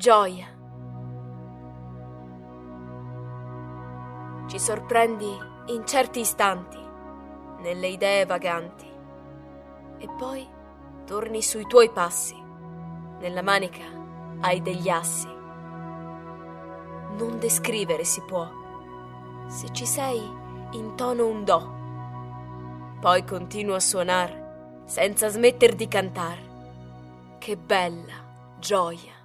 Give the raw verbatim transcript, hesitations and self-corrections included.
gioia. Ci sorprendi in certi istanti, nelle idee vaganti, e poi torni sui tuoi passi. Nella manica hai degli assi. Non descrivere si può. Se ci sei, intono un do. Poi continuo a suonar senza smetter di cantar. Che bella gioia.